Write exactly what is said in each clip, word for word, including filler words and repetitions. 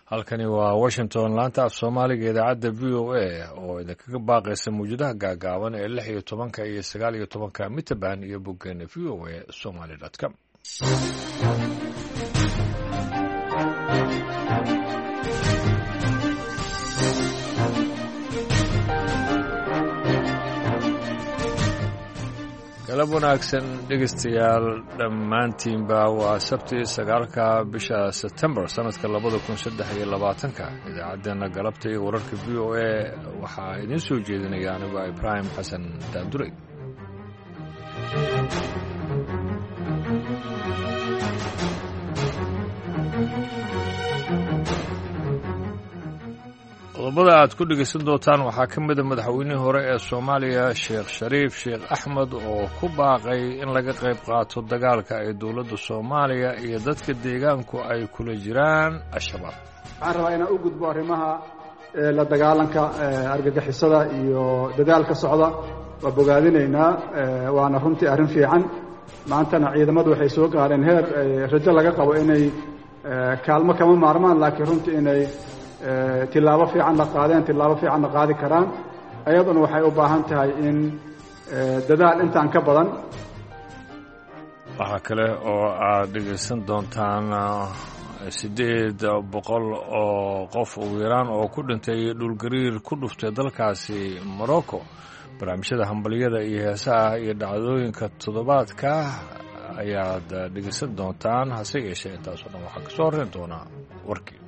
halkani waa washington laanta af soomaaliga idaacadda v o a oo idinkaga baaqaysa mawjadaha gaagaaban ee lix iyo tobanka iyo sagaal iyo tobanka mitrband iyo boggeena v o a somaly com galab wanaagsan dhegaystayaal dhammaantiinba waa sabti sagaalka bisha sebtembar sannadka labada kun saddex iyo labaatanka idaacaddeenna galabta iyo wararka v o a waxaa idiin soo jeedinaya anigu ibraahim xasan daanduray qodobada aad ku dhegaysan doontaan waxaa ka mida madaxweynihii hore ee soomaaliya sheekh shariif sheekh axmed oo ku baaqay in laga qayb qaato dagaalka ay dowladda soomaaliya iyo dadka deegaanku ay kula jiraan al-shabaab waxaan rabaa inaan u gudbo arrimaha la dagaalanka argagixisada iyo dadaalka socda waa bogaadinaynaa waana runtii arrin fiican maantana ciidamadu waxay soo gaareen heer rajo laga qabo inay kaalmo kama maarmaan laakiin runtii inay tilaabo fiican la qaadeen tilaabo fiican la qaadi karaan ayaduna waxay u baahan tahay in dadaal intaan ka badan waxaa kale oo aad dhegaysan doontaan siddeed boqol oo qof ugu yaraan oo ku dhintay dhulgariir ku dhuftay dalkaasi morocco barnaamijyada hambaliyada iyo heesaha iyo dhacdooyinka toddobaadka ayaad dhegaysan doontaan hase yeeshee intaasoo dhan waxaa ka soo horreyn doonaa warkii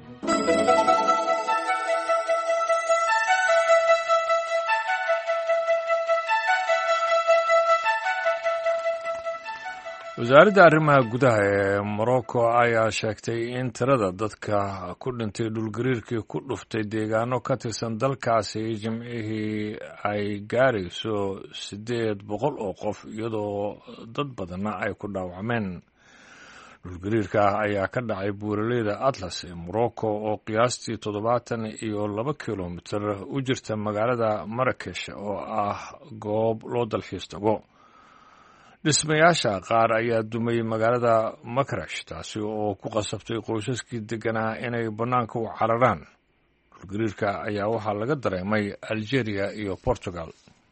wasaaradda arrimaha gudaha ee morocco ayaa sheegtay in tirada dadka ku dhintay dhulgariirkii ku dhuftay deegaano ka tirsan dalkaasi jimcihii ay gaarayso siddeed boqol oo qof iyadoo dad badanna ay ku dhaawacmeen dhulgariirka ayaa ka dhacay buuraleyda atlas ee morocco oo qiyaastii toddobaatan iyo laba kilomitir u jirta magaalada marakesh oo ah goob loo dalxiis tago dhismayaasha qaar ayaa dumay magaalada makarash taasi oo ku qasabtay qoysaskii degganaa inay bannaanka u cararaan dhulgariirka ayaa waxaa laga dareemay algeria iyo portugal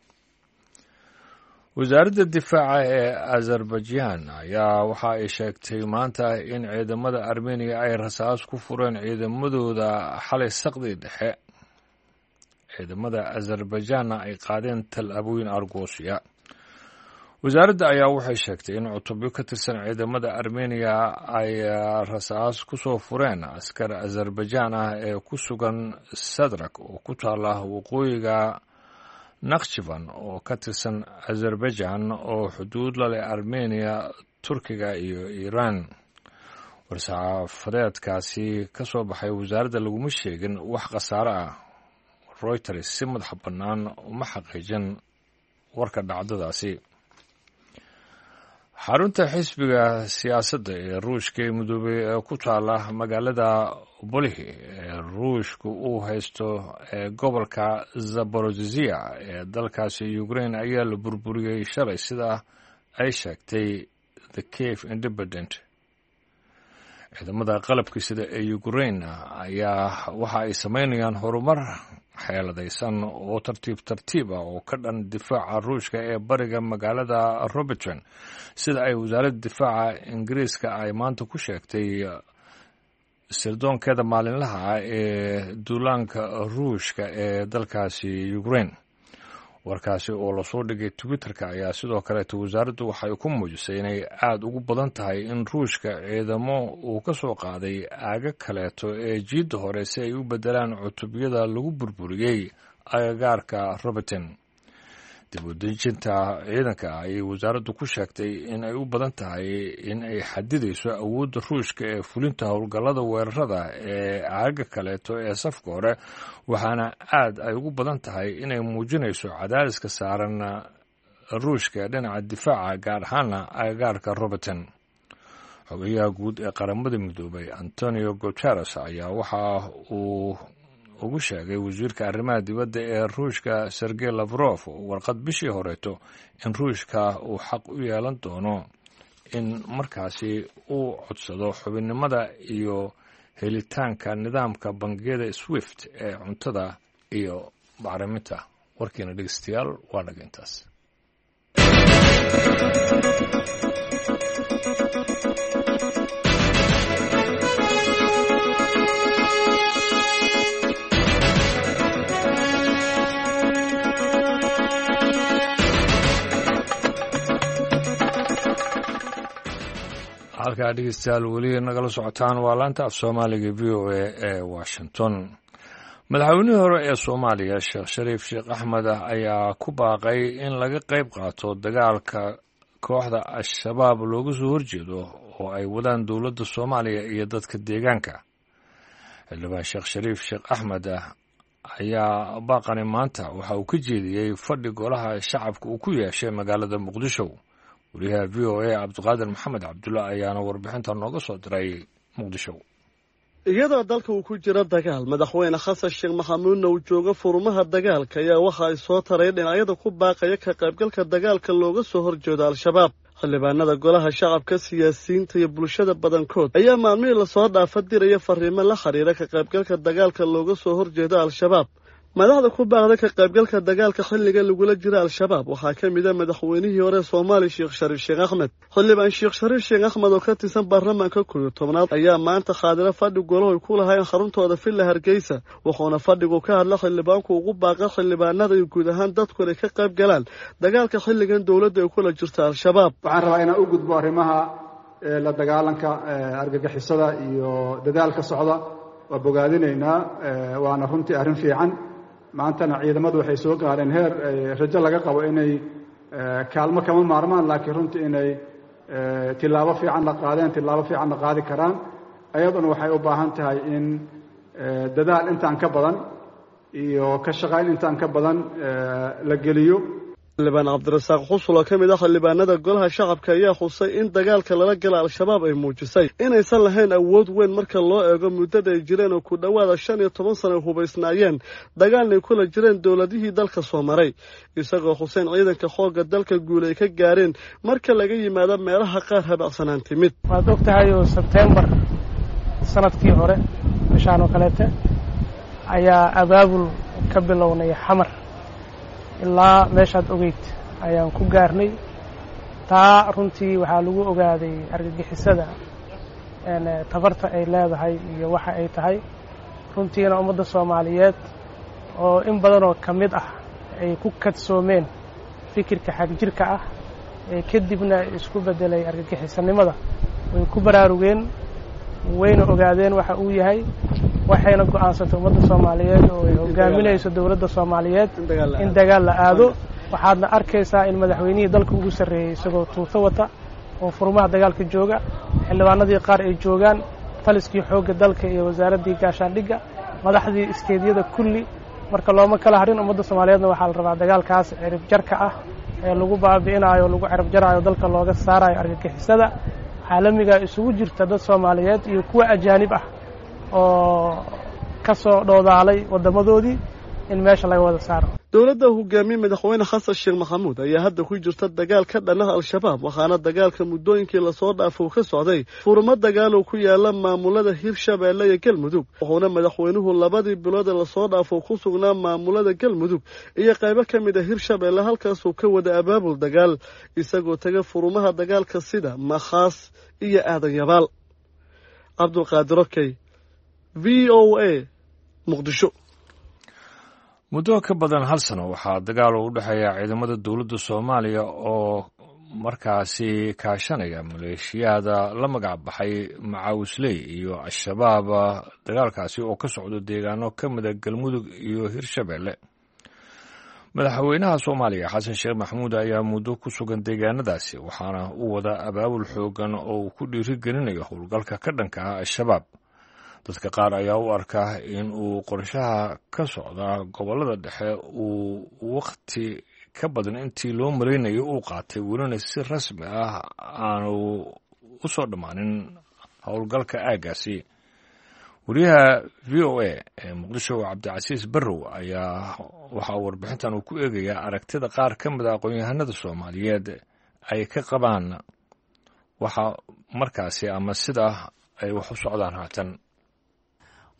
wasaaradda difaaca ee azerbaijan ayaa waxa ay sheegtay maanta in ciidamada armeniya ay rasaas ku fureen ciidamadooda xalay saqdii dhexe ciidamada azerbaijanna ay qaadeen tallaabooyin argoosiya wasaaradda ayaa waxay sheegtay in cutubyo ka tirsan ciidamada armeniya ay rasaas ku soo fureen askar azerbaijan ah ee ku sugan sadrak oo ku taala waqooyiga nakhjivan oo ka tirsan azerbaijan oo xuduud la leh armeniya turkiga iyo iiraan war-saxaafadeedkaasi ka soo baxay wasaaradda laguma sheegin wax khasaare ah reuters si madax bannaan uma xaqiijin warka dhacdadaasi xarunta xisbiga siyaasadda ee ruushka ee midoobay ee ku taala magaalada bolihi ee ruushku uu haysto ee gobolka zaborozhia ee dalkaasi ukraine ayaa la burburiyey shalay sida ay sheegtay the cave independent ciidamada qalabka sida ee ukraine ayaa waxa ay samaynayaan horumar xeeladaysan oo tartiib tartiib ah oo ka dhan difaaca ruushka ee bariga magaalada robertson sida ay wasaaradda difaaca ingiriiska ay maanta ku sheegtay sirdoonkeeda maalinlaha ah ee duulaanka ruushka ee dalkaasi ukraine warkaasi oo lasoo dhigay twitterka ayaa sidoo kaleeta wasaaraddu waxay ku muujisay inay aada ugu badan tahay in ruushka ciidamo uu ka soo qaaday aaga kaleeto ee jiidda hore si ay u beddelaan cutubyada lagu burburiyey agagaarka roberton dib u dejinta ciidanka ayay wasaaraddu ku sheegtay in ay u badan tahay in ay xadidayso awoodda ruushka ee fulinta howlgallada weerarada ee aaga kaleeto ee safka hore waxaana aad ay ugu badan tahay inay muujinayso cadaadiska saaran ruushka dhinaca difaaca gaar ahaana agagaarka roberton xogayaha guud ee qaramada midoobay antonio guteres ayaa waxa uu ugu sheegay wasiirka arrimaha dibadda ee ruushka sergey lavrof warqad bishii horeeto in ruushka uu xaq u yeelan doono in markaasi uu codsado xubinnimada iyo helitaanka nidaamka bangiyada swift ee cuntada iyo bacriminta. warkiina dhegeystayaal waa naga intaas. halkaa dhegeystayaal weli nagala socotaan waa laanta af soomaaliga v o a ee washington. madaxweynihii hore ee soomaaliya sheekh shariif sheekh axmed ah ayaa ku baaqay in laga qayb qaato dagaalka kooxda al-shabaab looga soo horjeedo oo ay wadaan dowladda soomaaliya iyo dadka deegaanka. xildhibaan sheekh shariif sheekh axmed ah ayaa baaqani maanta waxa uu ka jeediyey fadhi golaha shacabka uu ku yeeshay magaalada muqdisho. wariyaha v o a cabdiqaadir maxamed cabdulla ayaana warbixinta nooga soo diray muqdisho. iyadoo dalka uu ku jiro dagaal, madaxweyne xasan sheekh maxamuudna uu joogo furmaha dagaalka ayaa waxa ay soo tareen dhinacyada ku baaqaya ka qaybgalka dagaalka looga soo horjeedo al-shabaab. xildhibaanada golaha shacabka, siyaasiyiinta iyo bulshada badankood ayaa maalmihii lasoo dhaafa diraya fariimo la xiriira ka qaybgalka dagaalka looga soo horjeedo al-shabaab. madaxda ku baaqda ka qaybgalka dagaalka xilliga lagula jira al-shabaab waxaa ka mid ah madaxweynihii hore soomaaliya sheekh shariif sheekh axmed. xildhibaan sheekh shariif sheekh axmed oo ka tirsan baarlamaanka koob iyo tobnaad ayaa maanta xaadira fadhi golaha ay ku lahaayeen xaruntooda villa hargeysa, wuxuuna fadhigu ka hadla xildhibaanku ugu baaqa xildhibaanada iyo guud ahaan dadku inay ka qayb galaan dagaalka xilligan dowladda ay kula jirta al-shabaab. waxaan rabaa inaan u gudbo arrimaha la dagaalanka argagixisada iyo dadaalka socda. waa bogaadinaynaa, waana runtii arrin fiican. maantana ciidamadu waxay soo gaareen heer rajo laga qabo inay kaalmo kama maarmaan, laakiin runtii inay tilaabo fiican la qaadeen, tilaabo fiican la qaadi karaan. ayaduna waxay u baahan tahay in dadaal intaan ka badan iyo ka shaqayn intaan ka badan la geliyo. xildhibaan cabdirasaaq xusul oo ka mid ah xildhibaanada golaha shacabka ayaa xusay in dagaalka lala gala al-shabaab ay muujisay inaysan lahayn awood weyn marka loo eego muddada ay jireen oo ku dhowaada shan iyo toban sano ay hubaysnaayeen dagaalnay kula jireen dowladihii dalka soo maray, isagoo xuseen ciidanka xoogga dalka guul ay ka gaareen marka laga yimaado meelaha qaar habacsanaan timid. waad og tahay oo sebtembar sanadkii hore bishaan oo kaleete ayaa abaabul ka bilownay xamar ilaa meeshaad ogeyd ayaan ku gaarnay. taa runtii waxaa lagu ogaaday argagixisada tabarta ay leedahay iyo waxa ay tahay. runtiina ummadda soomaaliyeed oo in badanoo ka mid ah ay ku kadsoomeen fikirka xagjirka ah ee kadibna isku beddelay argagixisanimada way ku baraarugeen, wayna ogaadeen waxa uu yahay, waxayna go'aansatay ummadda soomaaliyeed oo ay hogaaminayso dowladda soomaaliyeed in dagaal la aado. waxaadna arkaysaa in madaxweynihii dalka ugu sarreeyey isagoo tuuto wata oo furmaha dagaalka jooga, xildhibaanadii qaar ay joogaan, taliskii xoogga dalka iyo wasaaraddii gaashaandhigga, madaxdii isteediyada kulli. marka looma kala harin ummadda soomaaliyeedna waxaa la rabaa dagaalkaas cirib jarka ah ee lagu baabi'inayo, lagu cirib jaraayo, dalka looga saarayo argagixisada caalamiga isugu jirta dad soomaaliyeed iyo kuwa ajaanib ah oo ka soo dhoodaalay waddamadoodii in meesha laga wada saaro. dowladda hogaamiye madaxweyne xasan sheekh maxamuud ayaa hadda ku jirta dagaal ka dhanaha al-shabaab, waxaana dagaalka muddooyinkii lasoo dhaafo ka socday furmo dagaal oo ku yaala maamulada hirshabeelle iyo galmudug, wuxuuna madaxweynuhu labadii bilood ee lasoo dhaafo ku sugnaa maamulada galmudug iyo qaybo ka mid a hirshabeelle, halkaasuu ka wada abaabul dagaal isagoo taga furmaha dagaalka sida makhaas iyo aadan yabaal. cabdulqaadir okey, v o a, muqdisho. muddo ka badan hal sano waxaa dagaal u dhexeeya ciidamada dowladda soomaaliya oo markaasi kaashanaya maleeshiyada la magac baxay macaawisley iyo al-shabaab. dagaalkaasi oo ka socdo deegaano ka mida galmudug iyo hirshabeelle. madaxweynaha soomaaliya xasan sheekh maxamuud ayaa muddo ku sugan deegaanadaasi, waxaana u wada abaabul xoogan oo uu ku dhiirigelinayo howlgalka ka dhanka ah al-shabaab. dadka qaar ayaa u arkaa in uu qorshaha ka socda gobollada dhexe uu wakhti ka badan intii loo malaynayo uu qaatay, welina si rasmi ah aanu u soo dhammaanin howlgalka aaggaasi. wariyaha v o a ee muqdisho cabdicasiis barrow ayaa waxaa warbixintan uu ku eegayaa aragtida qaar ka mid a aqoon-yahanada soomaaliyeed ay ka qabaan waxa markaasi ama sida ay wax u socdaan haatan.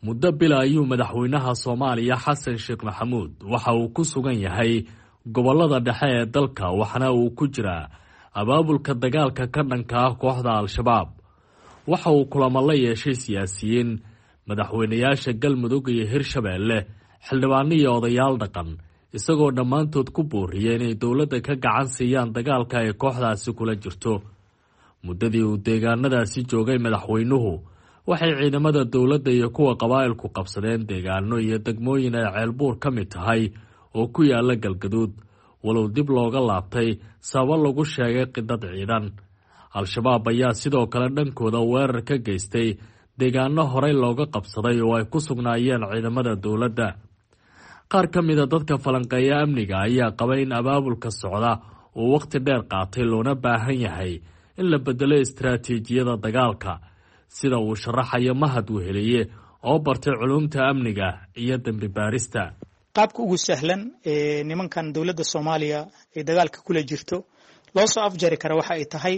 muddo bil ayuu madaxweynaha Soomaaliya Xasan Sheekh Maxamuud waxa uu ku sugan yahay gobolada dhexe ee dalka waxana uu ku jiraa abaabulka dagaalka ka dhanka ah kooxda Al-Shabaab. waxa uu kulamo la yeeshay siyaasiyiin madaxweynayaasha Galmudug iyo Hirshabeelle xildhibaano iyo odayaal dhaqan isagoo dhammaantood ku booriyay inay dowladda ka gacan siiyaan dagaalka ay kooxdaasi kula jirto. muddadii uu deegaanadaasi joogay madaxweynuhu waxay ciidamada dowladda iyo kuwa qabaa'ilku qabsadeen deegaano iyo degmooyin ay ceelbuur ka mid tahay oo ku yaala Galgaduud walow dib looga laabtay sabab lagu sheegay qidad ciidan. Al-Shabaab ayaa sidoo kale dhankooda weerar ka geystay deegaano horey looga qabsaday oo ay ku sugnaayeen ciidamada dowladda. qaar ka mid a dadka falanqeeya amniga ayaa qabay in abaabulka socda uu waqti dheer qaatay loona baahan yahay in la bedelo istiraatiijiyada dagaalka sida uu sharaxayo Mahad Weheliye oo bartay culumta amniga iyo dambi baarista. qaabka ugu sahlan ee nimankan dowladda Soomaaliya ee dagaalka kula jirto loo soo afjari kara waxa ay tahay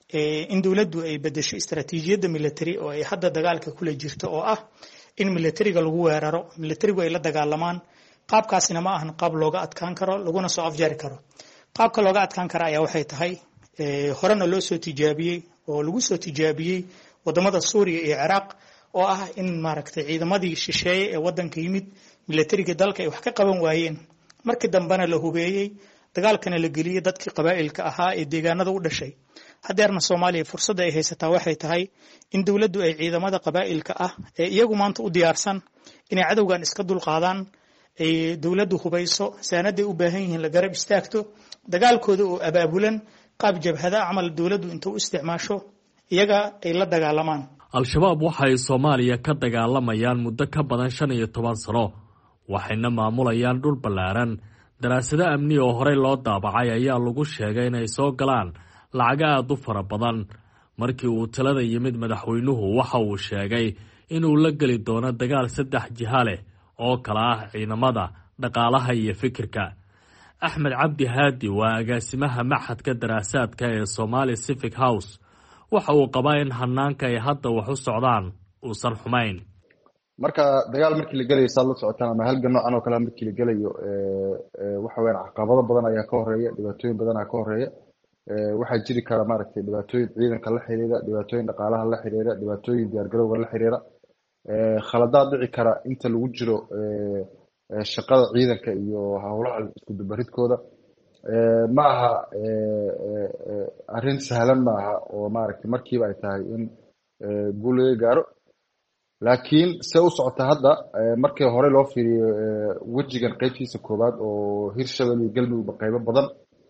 in dowladdu ay bedesho istiraatiijiyada military oo ay hadda dagaalka kula jirto oo ah in militariga lagu weeraro militarigu ay la dagaalamaan. qaabkaasina ma ahan qaab looga adkaan karo laguna soo afjari karo. qaabka looga adkaan kara ayaa waxay tahay horena loo soo tijaabiyay oo lagu soo tijaabiyay wadamada Suuriya iyo Ciraaq oo ah in maaragtay ciidamadii shisheeye ee wadanka yimid militariga dalka ay wax ka qaban waayeen markii dambana la hubeeyay dagaalkana la geliyay dadkii qabaa'ilka ahaa ee deegaanada u dhashay. hadeerna Soomaaliya fursad ay haysataa waxay tahay in dawladdu ay ciidamada qabaa'ilka ah ee iyagu maanta u diyaarsan inay cadawgan iska dul qaadaan ay dawladdu hubayso saanaday u baahan yihiin la garab istaagto dagaalkooda oo abaabulan qaab jabhada amal dawladdu inta u isticmaasho iyaga ay la dagaalamaan. Al-Shabaab waxay Soomaaliya ka dagaalamayaan muddo ka badan shan iyo toban sano waxayna maamulayaan dhul ballaaran. daraasado amni oo horey loo daabacay ayaa lagu sheegay inay soo galaan lacag aad u fara badan. markii uu talada yimid madaxweynuhu waxa uu sheegay inuu la geli doono dagaal saddex jiha leh oo kala ah ciidamada dhaqaalaha iyo fikirka. Axmed Cabdi Haadi waa agaasimaha maxadka daraasaadka ee Somali Civic House waxa uu qabaa in hanaanka ay hadda wax u socdaan uusan xumayn. marka dagaal markii la galayo saad la socotaan ama halgan noocan oo kale markii la galayo waxa weyn caqabado badan ayaa ka horeeya dhibaatooyin badan ayaa ka horeeya. waxaa jiri kara maaragtay dhibaatooyin ciidanka la xiriira dhibaatooyin dhaqaalaha la xiriira dhibaatooyin diyaargarowga la xiriira khaladaad dhici kara inta lagu jiro shaqada ciidanka iyo howlaha isku dubaridkooda. ma aha arrin sahlan ma aha oo maaragtay markiiba ay tahay in guul laga gaaro laakiin se u socota hadda markii hore loo fiiriyo wejigan qaybtiisa koowaad oo Hirshabelle iyo Galmudug qaybo badan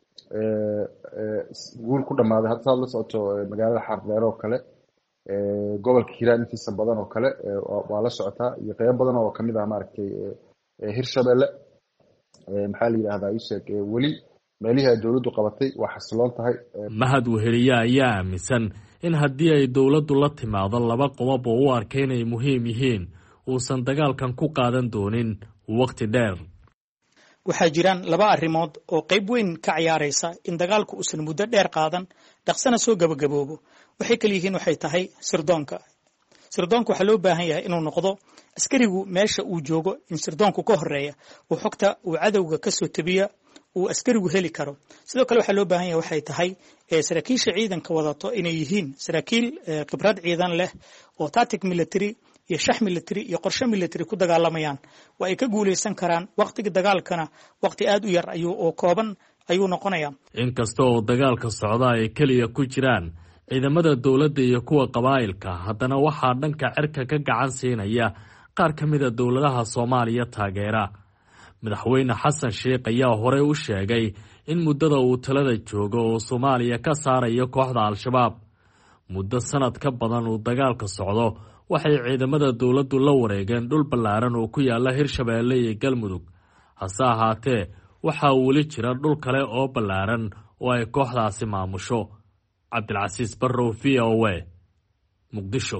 guul ku dhamaaday hadda saad la socoto magaalada Xardheer oo kale gobolka Hiiraan intiisa badan oo kale waa la socotaa iyo qaybo badan oo kamid ah maaragtay Hirshabelle maxaa la yiraahdaa isheeg weli meelaha dawladdu qabatay waa xasiloon tahay. Mahad Weheliye ayaa aaminsan in haddii ay dawladdu la timaado laba qodob oo u arkay inay muhiim yihiin uusan dagaalkan ku qaadan doonin waqti dheer. waxaa jiraan laba arrimood oo qayb weyn ka ciyaaraysa in dagaalku uusan muddo dheer qaadan dhaqsana soo gabagaboobo. waxay kale yihiin waxay tahay sirdoonka. sirdoonku waxa loo baahan yahay inuu noqdo askarigu meesha uu joogo in sirdoonku ka horeeya oo xogta uu cadawga ka soo tabiya uu askarigu heli karo. sidoo kale waxa loo baahan yahay waxay tahay saraakiisha ciidanka wadato inay yihiin saraakiil khibrad ciidan leh oo tactic military iyo shax military iyo qorshe military ku dagaalamayaan waa ay ka guuleysan karaan waqtiga dagaalkana waqti aad u yar ayuu oo kooban ayuu noqonayaa. inkasta oo dagaalka socda ay kaliya ku jiraan ciidamada dawladda iyo kuwa qabaa'ilka haddana waxaa dhanka cirka ka gacan siinaya qaar ka mid a dowladaha Soomaaliya taageera. madaxweyne Xasan Sheekh ayaa horey u sheegay in muddada uu talada joogo oo Soomaaliya ka saarayo kooxda Al-Shabaab. muddo sanad ka badan uu dagaalka socdo waxay ciidamada dawladdu la wareegeen dhul ballaaran oo ku yaala Hirshabelle iyo Galmudug. hase ahaatee waxaa weli jira dhul kale oo ballaaran oo ay kooxdaasi maamusho. Cabdilcasiis Barrow V O A Muqdisho.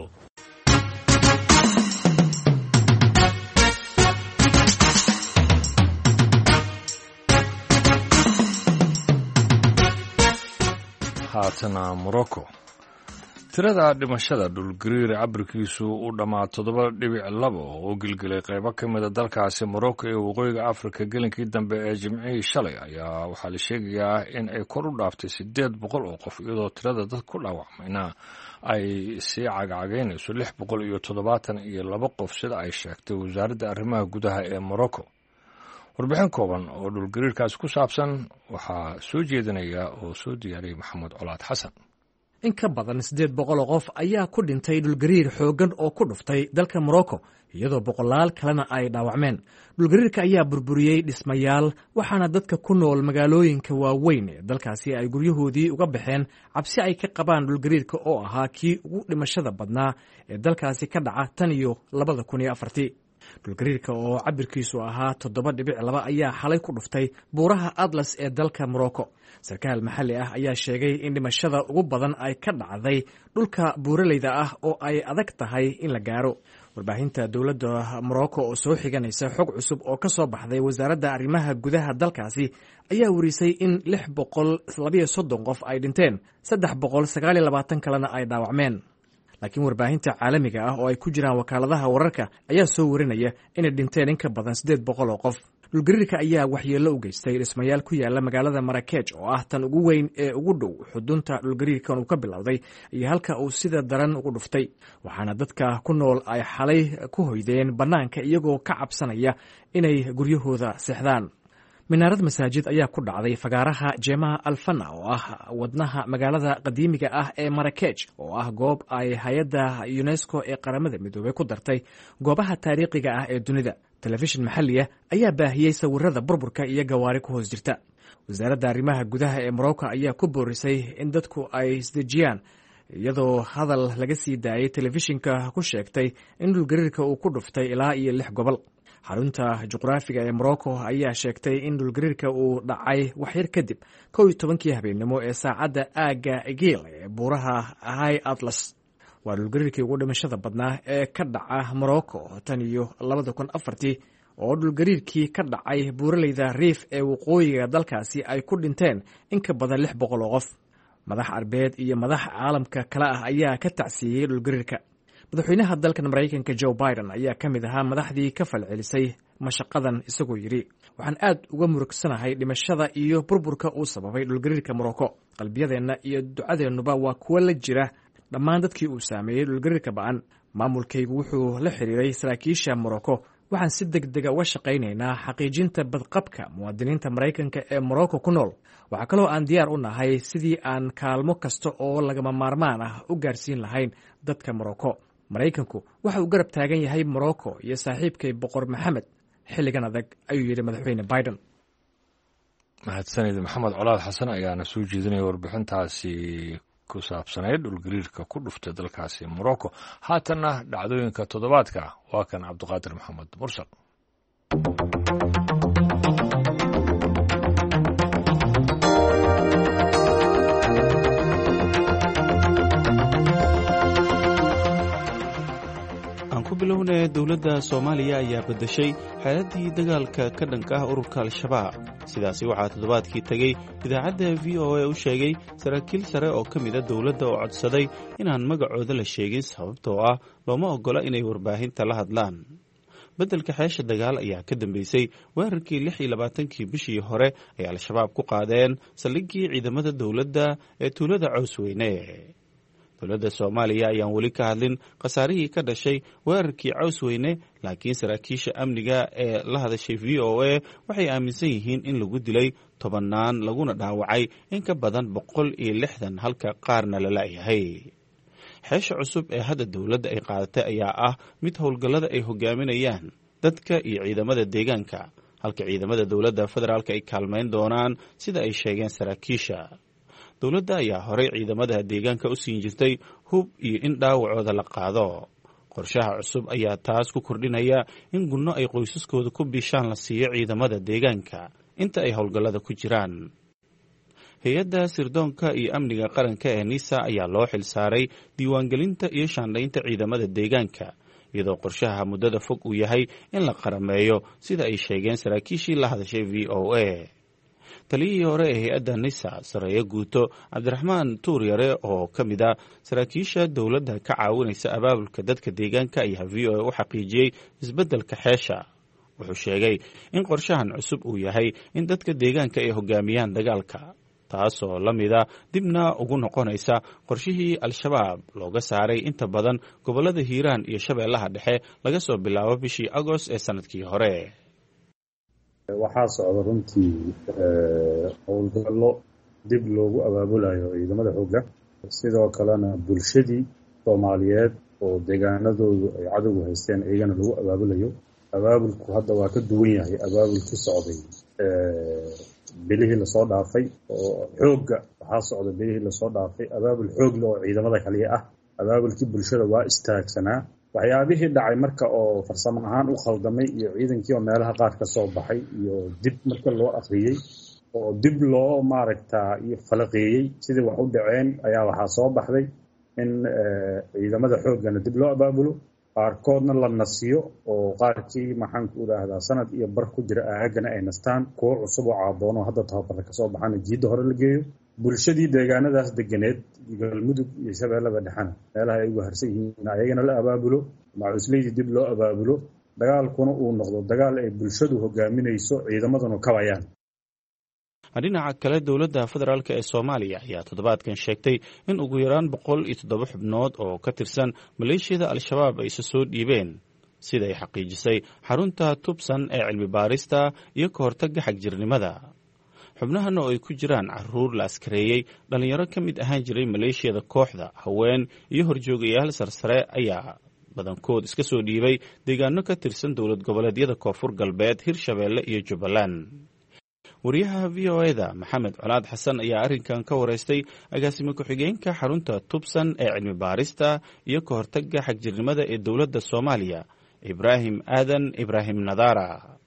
haatana Morocco tirada dhimashada dhulgariir cabirkiisu u dhammaa toddoba dhibic laba oo gilgilay qaybo ka mida dalkaasi morocco ee waqooyiga afrika gelinkii dambe ee jimcihii shalay ayaa waxaa la sheegayaa in ay kor u dhaaftay siddeed boqol oo qof iyadoo tirada dad ku dhaawacmayna ay sii cagcagaynayso lix boqol iyo toddobaatan iyo laba qof sida ay sheegtay wasaaradda arrimaha gudaha ee morocco. warbixin kooban oo dhulgariirkaasi ku saabsan waxaa soo jeedinaya oo soo diyaariyay maxamed colaad xasan. in ka badan siddeed boqol oo qof ayaa ku dhintay dhulgariir xooggan oo ku dhuftay dalka morocco iyadoo boqolaal kalena ay dhaawacmeen. dhulgariirka ayaa burburiyey dhismayaal waxaana dadka ku nool magaalooyinka waaweyn ee dalkaasi ay guryahoodii uga baxeen cabsi ay ka qabaan dhulgariirka oo ahaa kii ugu dhimashada badnaa ee dalkaasi ka dhaca tan iyo labada kun iyo afartii. dhulgariirka oo cabirkiisu ahaa toddoba dhibic laba ayaa xalay ku dhuftay buuraha atlas ee dalka morocco. sarkaal maxalli ah ayaa sheegay in dhimashada ugu badan ay ka dhacday dhulka buuraleyda ah oo ay adag tahay in la gaaro. warbaahinta dowladda morocco oo soo xiganaysa xog cusub oo ka soo baxday wasaaradda arrimaha gudaha dalkaasi ayaa warisay in lix boqol labayo soddon qof ay dhinteen saddex boqol sagaal iyo labaatan kalena ay dhaawacmeen. laakiin warbaahinta caalamiga ah oo ay ku jiraan wakaaladaha wararka ayaa soo warinaya inay dhinteen in ka badan siddeed boqol oo qof. dhulgariirka ayaa waxyeello u geystay dhismayaal ku yaala magaalada Marrakech oo ah tan ugu weyn ee ugu dhow xudunta dhulgariirkan uu ka bilowday iyo halka uu sida daran ugu dhuftay. waxaana dadka ku nool ay xalay ku hoydeen bannaanka iyagoo ka cabsanaya inay guryahooda seexdaan. minaarad masaajid ayaa ku dhacday fagaaraha jeemaha alfana oo ah wadnaha magaalada qadiimiga ah ee Marrakech oo ah goob ay hay-adda UNESCO ee qaramada midoobay ku dartay goobaha taariikhiga ah ee dunida. telefishin maxalliya ayaa baahiyey sawirada burburka iyo gawaari ku hoos jirta. wasaaradda arrimaha gudaha ee Morocco ayaa ku boorisay in dadku ay isdejiyaan iyadoo hadal laga sii daayay telefishinka ku sheegtay in dhulgariirka uu ku dhuftay ilaa iyo lix gobol. xarunta juqraafiga ee Morocco ayaa sheegtay in dhulgariirka uu dhacay waxyar kadib kow iyo tobankii habeenimo ee saacadda aagga Egil ee buuraha High Atlas. waa dhulgariirkii ugu dhimashada badnaa ee ka dhaca Morocco tan iyo labada kun afartii oo dhulgariirkii ka dhacay buuraleyda Riif ee waqooyiga dalkaasi ay ku dhinteen in ka badan lix boqol oo qof. madax arbeed iyo madax caalamka kale ah ayaa ka tacsiiyey dhulgariirka. madaxweynaha dalkan Mareykanka Joe Biden ayaa ka mid ahaa madaxdii ka falcelisay mashaqadan isagoo yidhi waxaan aad uga murugsanahay dhimashada iyo burburka uu sababay dhulgariirka Morocco. qalbiyadeenna iyo ducadeennuba waa kuwo la jira dhammaan dadkii uu saameeyey dhulgariirka ba'an. maamulkaygu wuxuu la xiriiray saraakiisha Morocco. waxaan si deg dega uga shaqaynaynaa xaqiijinta badqabka muwaadiniinta Mareykanka ee Morocco ku nool. waxaa kaloo aan diyaar u nahay sidii aan kaalmo kasta oo lagama maarmaan ah u gaarsiin lahayn dadka Morocco. Mareykanku waxa uu garab taagan yahay Morocco iyo saaxiibkay boqor Maxamed xilligan adag ayuu yidhi madaxweyne Biden. mahadsanid maxamed colaad xasan ayaana soo jeedinaya warbixintaasi ku saabsanayd dhulgariirka ku dhuftay dalkaasi Morocco. haatanna dhacdooyinka toddobaadka waa kan cabdiqaadir maxamed mursal. bilowna dowladda Soomaaliya ayaa bedeshay xaaladii dagaalka ka dhanka ah ururka al-shabaab. sidaasi waxaa toddobaadkii tagay idaacadda V O A u sheegay saraakiil sare oo ka mid ah dowladda oo codsaday inaan magacooda la sheegin sababtoo ah looma ogola inay warbaahinta la hadlaan. beddelka xeesha dagaal ayaa ka dambeysay weerarkii lix iyo labaatankii bishii hore ay al-shabaab ku qaadeen saldhiggii ciidamada dowladda ee tuulada Cawsweyne. dowladda Soomaaliya ayaan weli ka hadlin khasaarihii ka dhashay weerarkii Cawsweyne, laakiin saraakiisha amniga ee la hadashay V O A waxay aaminsan yihiin in lagu dilay tobannaan laguna dhaawacay in ka badan boqol iyo lixdan halka qaarna la la'yahay. xeesha cusub ee hadda dowladda ay qaadatay ayaa ah mid howlgallada ay hogaaminayaan dadka iyo ciidamada deegaanka, halka ciidamada dowladda federaalka ay kaalmayn doonaan sida ay sheegeen saraakiisha. dowladda ayaa horey ciidamada deegaanka u siin jirtay hub iyo in dhaawacooda la qaado. qorshaha cusub ayaa taas ku kordhinaya in gunno ay qoysaskooda ku biishaan la siiyo ciidamada deegaanka inta ay howlgallada ku jiraan. hay-adda sirdoonka iyo amniga qaranka ee NISA ayaa loo xil saaray diiwaangelinta iyo shaandhaynta ciidamada deegaanka, iyadoo qorshaha muddada fog uu yahay in la qarameeyo sida ay sheegeen saraakiishii la hadashay V O A. taliyihii hore ee hay-adda nisa sareeyo guuto cabdiraxmaan tuuryare oo ka mid a saraakiisha dowladda ka caawinaysa abaabulka dadka deegaanka ayaa v o a u xaqiijiyey isbeddelka xeesha. wuxuu sheegay in qorshahan cusub uu yahay in dadka deegaanka ay hogaamiyaan dagaalka, taasoo la mida dibna ugu noqonaysa qorshihii al-shabaab looga saaray inta badan gobollada hiiraan iyo shabeellaha dhexe laga soo bilaabo bishii agost ee sanadkii hore. waxaa socda runtii howlgallo dib loogu abaabulayo ciidamada xoogga, sidoo kalena bulshadii soomaaliyeed oo deegaanadoodu ay cadowgu haysteen iyagana lagu abaabulayo. abaabulku hadda waa ka duwan yahay abaabulkii socday bilihii lasoo dhaafay oo xoogga waxaa socda bilihii lasoo dhaafay abaabul xoogle oo ciidamada kaliya ah. abaabulkii bulshada waa istaagsanaa. waxyaabihii dhacay marka oo farsamo ahaan u khaldamay iyo ciidankii oo meelaha qaar ka soo baxay iyo dib marka loo akhriyey oo dib loo maaragtaa iyo falaqeeyey sidii wax u dhaceen ayaa waxaa soo baxday in ciidamada xooggana dib loo abaabulo, qaarkoodna la nasiyo oo qaarkii maxaanku idhaahdaa sanad iyo bar ku jira aagana ay nastaan, kuwo cusub oo caaboon oo hadda tababarka kasoo baxana jiidda hore la geeyo. bulshadii deegaanadaas deganeed galmudug iyo shabeellada dhexena meelaha ay ugu harsan yihiin ayagana la abaabulo, macuusleydii dib loo abaabulo, dagaalkuna uu noqdo dagaal ay bulshadu hogaaminayso ciidamaduna kabayaan. dhinaca kale dowladda federaalk ee soomaaliya ayaa toddobaadkan sheegtay in ugu yaraan boqol iyo toddoba xubnood oo ka tirsan maleeshiyada al-shabaab ay isa soo dhiibeen, siday xaqiijisay xarunta tubsan ee cilmi baarista iyo ka hortagga xagjirnimada. xubnahan oo ay ku jiraan caruur la askareeyey, dhallinyaro ka mid ahaan jiray maleeshiyada kooxda, haween iyo horjoogayaal sarsare ayaa badankood iska soo dhiibay deegaano ka tirsan dowlad goboleedyada koonfur galbeed, hirshabeelle iyo jubbaland. wariyaha v o eda maxamed colaad xasan ayaa arrinkan ka wareystay agaasime ku-xigeenka xarunta tubsan ee cilmi baarista iyo ka hortagga xagjirnimada ee dowladda soomaaliya, ibraahim aadan ibraahim nadaara.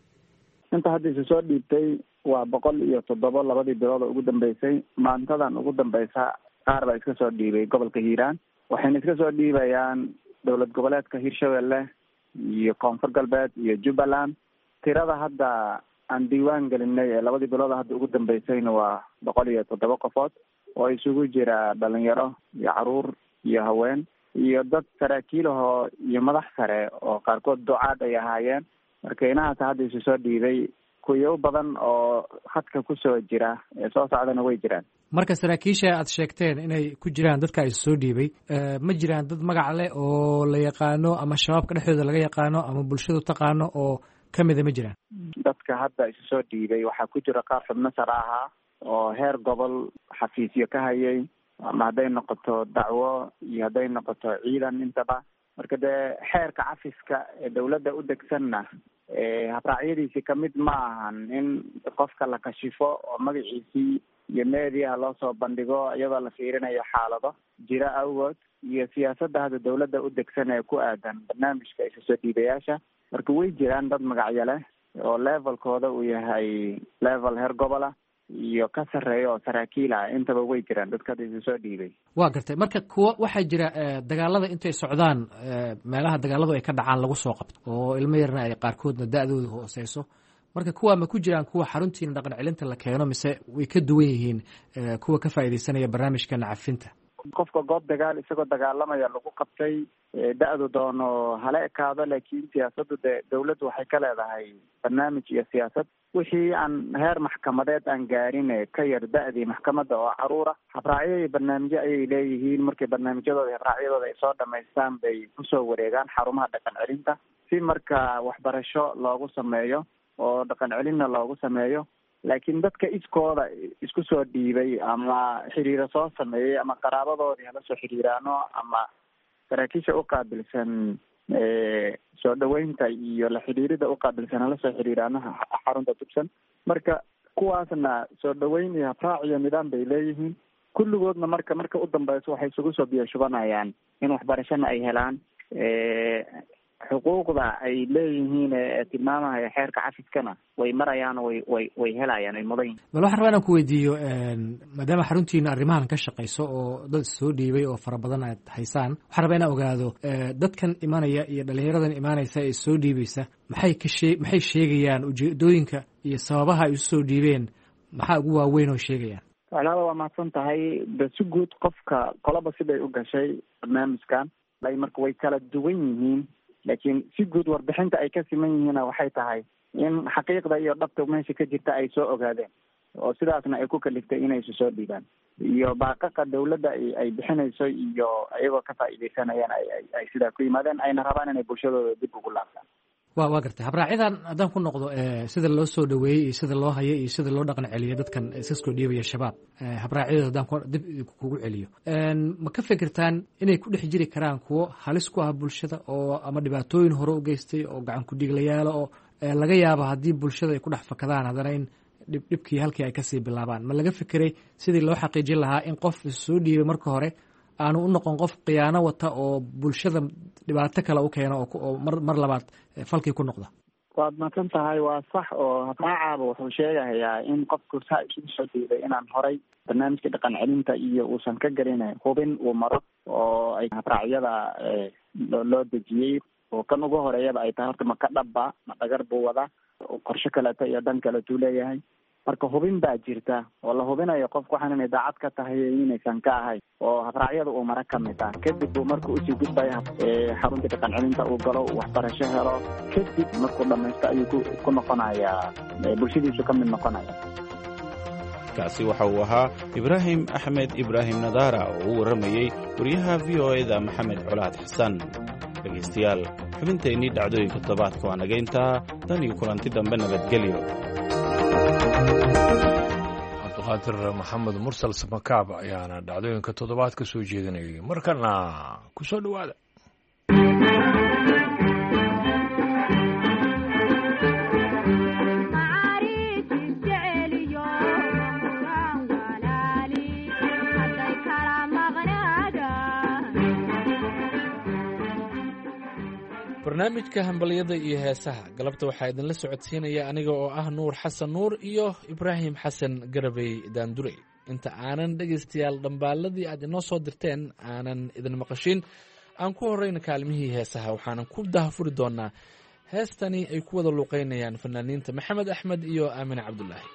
inta hadda isu soo dhiibtay waa boqol iyo toddoba labadii bilood oo ugu dambeysay. maantadan ugu dambeysa qaar baa iska soo dhiibay gobolka hiiraan, waxayna iska soo dhiibayaan dowlad goboleedka hirshabeelle iyo koonfur galbeed iyo jubbaland. tirada hadda aan diiwaan gelinay ee labadii bilood hadda ugu dambeysayna waa boqol iyo toddoba qofood oo isugu jira dhalinyaro iyo caruur iyo haween iyo dad saraakiilahoo iyo madax sare oo qaarkood ducaad ay ahaayeen. marka inahaas hadda isu soo dhiibay kuyo badan oo khadka kusoo jira ee soo socdana way jiraan. marka saraakiisha aad sheegteen inay ku jiraan dadka isu soo dhiibay, ma jiraan dad magac leh oo la yaqaano ama shabaabka dhexdooda laga yaqaano ama bulshadu taqaano oo kamida ma jiraan? dadka hadda isu soo dhiibay waxaa ku jira qaar xubno sare ahaa oo heer gobol xafiisyo ka hayay, ama hadday noqoto dacwo iyo hadday noqoto ciidan intaba. marka dee xeerka cafiska ee dawladda u degsanna habraacyadiisi kamid ma ahan in qofka la kashifo oo magaciisii iyo meediyaha loo soo bandhigo iyadoo la fiirinayo xaalado jira awgood iyo siyaasadda hadda dawladda u degsan ee ku aadan barnaamijka isu soo dhiibayaasha. marka way jiraan dad magacyo leh oo levelkooda uu yahay level heer gobola iyo ka sarreeya oo saraakiil ah, intaba way jiraan dadka isu soo dhiibay. waa gartay. marka kuwa waxaa jira dagaalada intay socdaan meelaha dagaaladu ay ka dhacaan lagu soo qabto oo ilmo yarna ay qaarkoodna da-dooda hooseyso. marka kuwa ma ku jiraan kuwa xaruntiina dhaqan celinta la keeno, mise way ka duwan yihiin kuwa ka faa'iidaysanaya barnaamijka nacafinta? qofka goob dagaal isagoo dagaalamaya lagu qabtay da-du doono hala ekaado, laakiin siyaasaddu dee dawladdu waxay ka leedahay barnaamij iyo siyaasad. wixii aan heer maxkamadeed aan gaarin ka yar da-dii maxkamadda oo caruura, habraacyo iyo barnaamijyo ayay leeyihiin. markay barnaamijyadooda habraacyadooda ay soo dhamaystaan bay kusoo wareegaan xarumaha dhaqan celinta si marka waxbarasho loogu sameeyo oo dhaqan celinna loogu sameeyo. laakiin dadka iskooda isku soo dhiibay ama xiriiro soo sameeyey ama qaraabadoodii hala soo xiriiraano ama saraakiisha u qaabilsan soo dhaweynta iyo la xidhiirida u qaabilsan hala soo xiriiraano xarunta tubsan. marka kuwaasna soo dhaweyn iyo habraac iyo nidaam bay leeyihiin. kulligoodna marka marka u dambeyso waxay isugu soo biyashubanayaan in waxbarashana ay helaan, xuquuqda ay leeyihiin ee tilmaamaya xeerka cafiskana way marayaan, way way way helayaan, ay mudan yihin. bal waxaan rabaa inaan ku weydiiyo, maadaama xaruntiina arrimahan ka shaqayso oo dad soo dhiibay oo fara badan aad haysaan, waxaan rabaa inaan ogaado dadkan imanaya iyo dhalinyaradan imaanaysa ee soo dhiibaysa maxay ka shee maxay sheegayaan ujeedooyinka iyo sababaha ay isu soo dhiibeen maxaa ugu waaweyn oo sheegayaan? walaal waa mahadsan tahay. de si guud qofka qolaba siday u gashay barnaamijkan lay marka way kala duwan yihiin, laakiin si guud warbixinta ay ka siman yihiin waxay tahay in xaqiiqda iyo dhabta meesha ka jirta ay soo ogaadeen, oo sidaasna ay ku kaliftay inay isu soo dhiibaan, iyo baaqaqa dawladda ay bixinayso iyo iyagoo ka faa'iidaysanayaan ay ay sidaa ku yimaadeen, ayna rabaan inay bulshadooda dib ugu laabtaan. wa waa gartay. habraacidan haddaan ku noqdo sida loo soo dhaweeyey iyo sida loo hayay iyo sida loo dhaqan celiyo dadkan iskasoo dhiibaya shabaab, habraacyada haddaan dib kugu celiyo, ma ka fikirtaan inay ku dhex jiri karaan kuwo halis ku ah bulshada oo ama dhibaatooyin hore u geystay oo gacan ku dhiglayaalo oo laga yaabo haddii bulshada ay ku dhex fakadaan haddana in dhibkii halkii ay kasii bilaabaan? ma laga fikiray sidii loo xaqiijin lahaa in qof soo dhiibay marka hore aanu u noqon qof khiyaano wata oo bulshada dhibaato kale u keeno oo mar mar labaad falkii ku noqda? waad maqan tahay, waa sax. oo habraacaaba wuxuu sheegayaa in qofku saa isugu soo dhiibay inaan horay barnaamijka dhaqan celinta iyo uusan ka gelin hubin uu maro, oo ay habraacyada loo dejiyey, oo kan ugu horeeyaba ay tahay horta ma ka dhabba, ma dhagar buu wadaa, qorshe kaleeto iyo dhan kaleetuu leeyahay. marka hubin baa jirta oo la hubinayo qofku waxaan inay daacad ka tahay inaysan ka ahay, oo habraacyada uu mara ka mid ah. kadib uu markuu usii gudbaya xarunta dhaqan celinta uu galo, waxbarasho helo, kadib markuu dhamaysto ayuu ku noqonayaa bulshadiisu ka mid noqonaya. kaasi waxa uu ahaa ibraahim axmed ibraahim nadaara oo u warramayey wariyaha v o eda maxamed colaad xasan. dhegaystayaal, xubintaynii dhacdooyinka toddobaadka waa naga intaa. tan iyo kulanti dambe, nabadgelyo. cabdiqaadir maxamed mursal samakaab ayaana dhacdooyinka toddobaad ka soo jeedinayay. markana ku soo dhowaada barnaamijka hambalyada iyo heesaha. galabta waxaa idinla socodsiinaya aniga oo ah nuur xasan nuur iyo ibraahim xasan garabey daandurey. inta aanan dhegaystayaal dhambaaladii aad inoo soo dirteen aanan idin maqashin, aan ku horeyna kaalmihii heesaha. waxaanan ku dahafuri doonaa heestani ay ku wada luuqeynayaan fanaaniinta maxamed axmed iyo aamine cabdulaahi.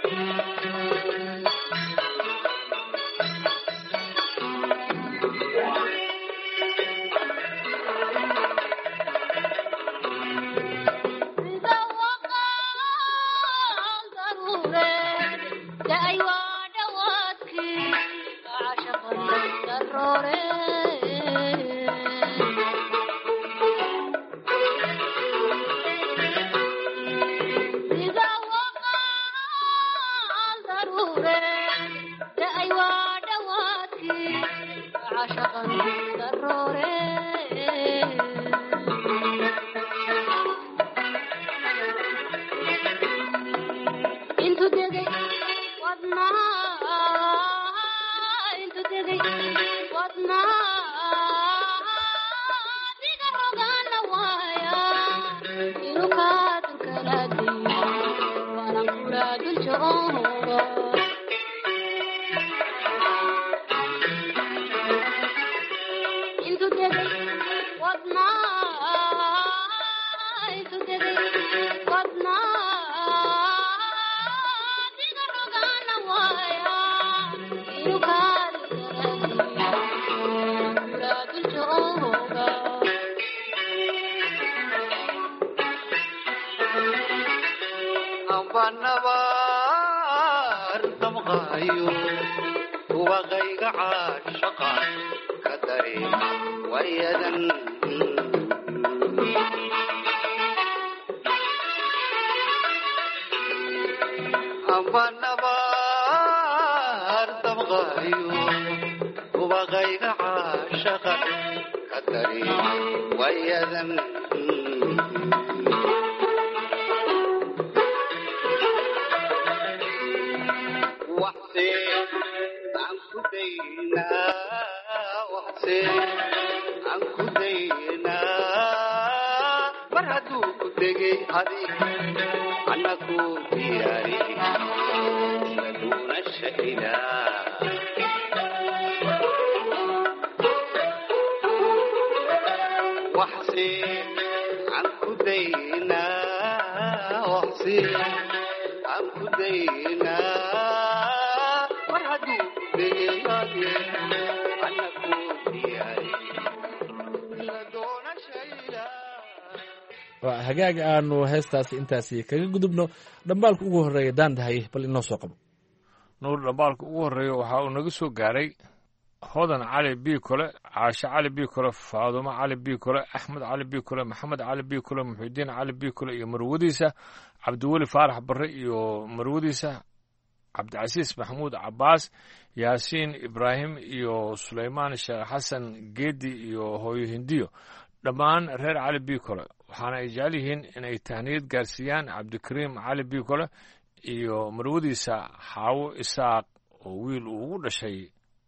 waa hagaag aanu heestaasi intaasi kaga gudubno dhambaalka ugu horreeya daandahay bal inoo soo qabo nuur dhambaalka ugu horreeya waxa uu naga soo gaaray hodan cali biikole caashe cali biikole faadumo cali biikole axmed cali biikole maxamed cali biikole muxidiin cali biikole iyo marwadiisa cabdiweli faarax barre iyo marwadiisa cabdicasiis maxamuud cabaas yaasiin ibraahim iyo sulaymaan sheekh xasan geedi iyo hooyo hindiyo dhammaan reer cali biikole waxaana ay jecel yihiin inay tahniyad gaarsiiyaan cabdikariim cali biikole iyo marwadiisa xaawo isaaq oo wiil uu ugu dhashay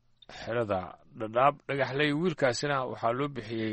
xerada dhadhaab dhagaxley wiilkaasina waxaa loo bixiyey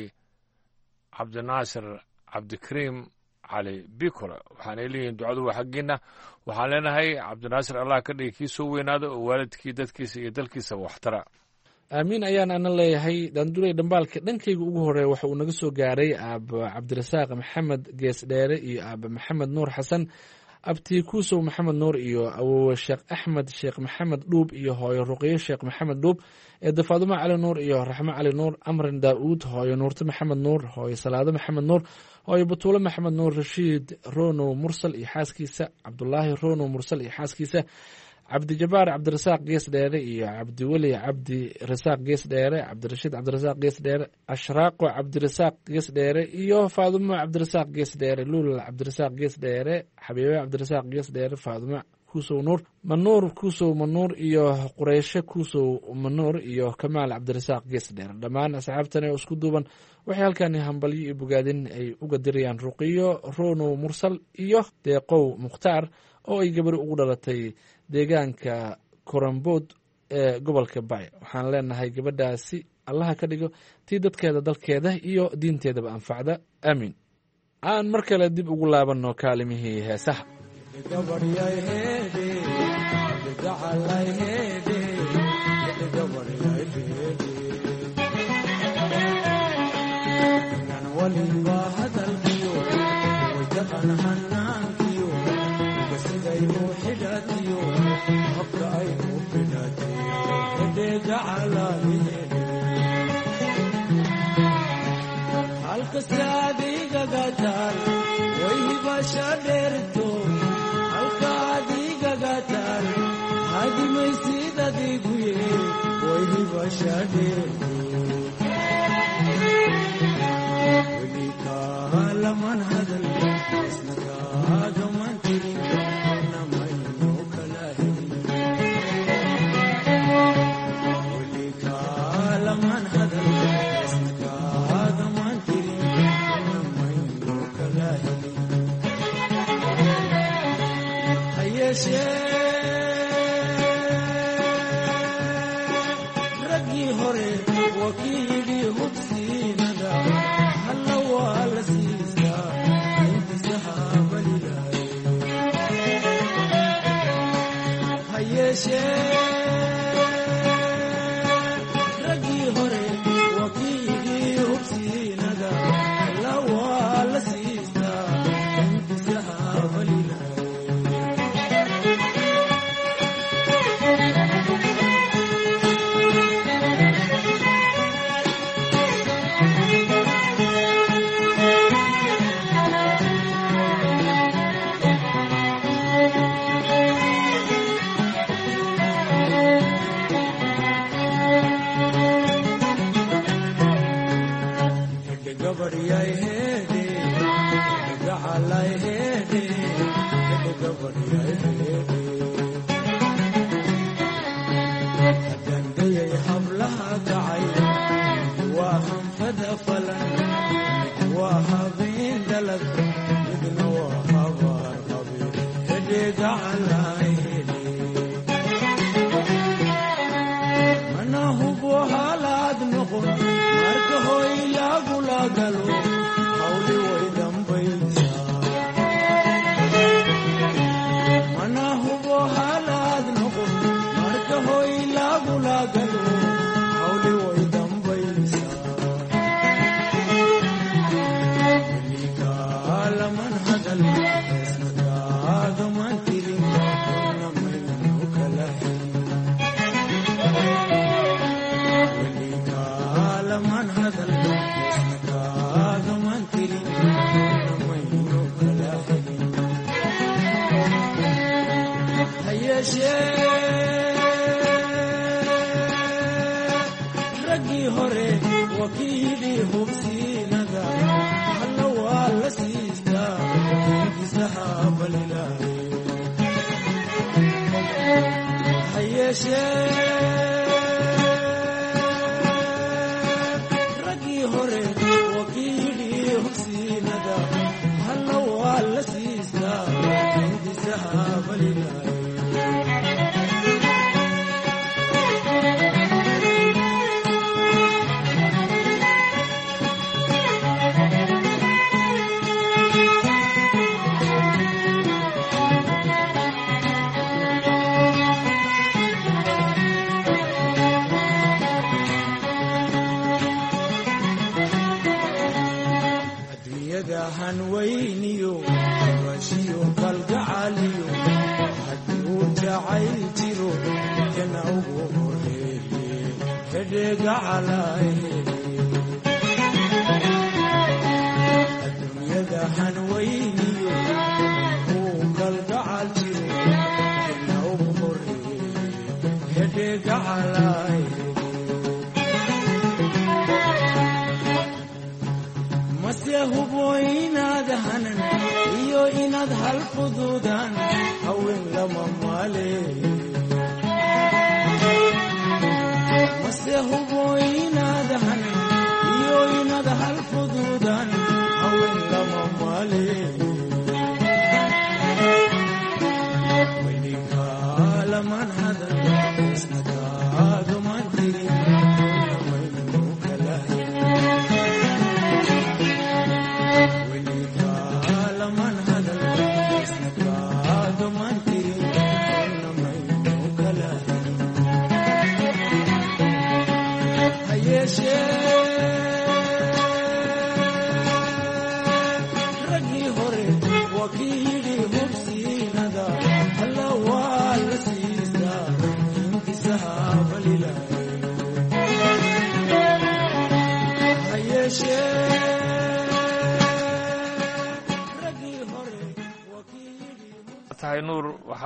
cabdinaasir cabdikariim cali biikole waxaanay leeyihiin ducadu waa xaggiinna waxaan leenahay cabdinaasir allah ka dhigi kii soo weynaada oo waalidkii dadkiisa iyo dalkiisaba waxtara aamiin ayaan ana leeyahay daanduley dhambaalka dhankayga ugu horeeya waxa uu naga soo gaaray aaba cabdirasaaq maxamed gees dheere iyo aaba maxamed nuur xasan abti kuusow maxamed nuur iyo awowe sheekh axmed sheekh maxamed dhuub iyo hooyo ruqyo sheekh maxamed dhuub eedda faadumo cali nuur iyo raxmo cali nuur amran daa'uud hooyo nuurte maxamed nuur hooyo salaado maxamed nuur hooyo batuulo maxamed nuur rashiid ronow mursal iyo xaaskiisa cabdulaahi ronow mursal iyo xaaskiisa cabdijabaar cabdirasaaq gees dheere iyo cabdiweli cabdirasaaq gees dheere cabdirashiid cabdirasaaq gees dheere ashraaqo cabdirasaaq gees dheere iyo faadumo cabdirasaaq gees dheere luul cabdirasaaq gees dheere xabiibe cabdirasaaq gees dheere faadumo kuusow nuur manuur kuusow manuur iyo qureyshe kuusow manuur iyo kamaal cabdirasaaq gees dheere dhammaan asxaabtani oo isku duuban waxay halkan hambalyo iyo bogaadin ay uga dirayaan ruqiyo ronow mursal iyo deeqow mukhtaar oo ay gabari ugu dhalatay deegaanka korambood ee gobolka bacay waxaan leenahay gabadhaasi allaha ka dhigo tii dadkeeda dalkeeda iyo diinteedaba anfacda aamiin aan mar kale dib ugu laabanno kaalimihii heesaha Thank you. habka ay u bilatay edheega calaaliheeda halkasi adigaga taal way hibasha dheerto halka adigaga taal hadimaysid adiguye way hibasha dheerto laman hadal isnakaagaman tirin namayno kala helin welikaa laman hadal isnakaagaman tirin namayno kala helin hayeeshee raggii hore wakiilii hubsiinada halla waa la sii raggii hore wakiigii hubsiinada la waa la siistaa intisaha balina hadandayay hablaha kacay waa hanfada falan waa habeen dalad midna waa habaar qabe hedheega calaahede mana hubo halaad noqon marka hoy lagula galo hawli way dambaysaa mana hubo halaad noqon marka hoy lagula galo hawli way dambaysaa weligaa laman hadal isnakaagaman tirin namayno kala helin weligaa laman hadal isnakaagaman tirin namayno kala helin hayeeshee raggii hore wakiilii hubsiinada halla waa la siistaa intisaha balilaayo hayeeshee raggii hore wakiilii hubsiinada halla waa la siistaa intisaha balilaayo hanweyniyo washiyo kalgacaliyo haddii uu jacayl jiro kana ugu horeeye hedheega calaahede adduunyada hanweyniyo uu kalgacal jiro kana ugu horeeye hedheega calaahede mase hubo inaad hanan iyo inaad hal fuduudaan haween lama maale mase hubo inaad hanan iyo inaad hal fuduudaan haween lama maale weligaa laman hadal isnakaagaman tirin namayno kala helin laman hadal isnakaagaman tirin namayno kala helin hayeeshee raggii hore wakiilii hubsiinada halla waa la siistaa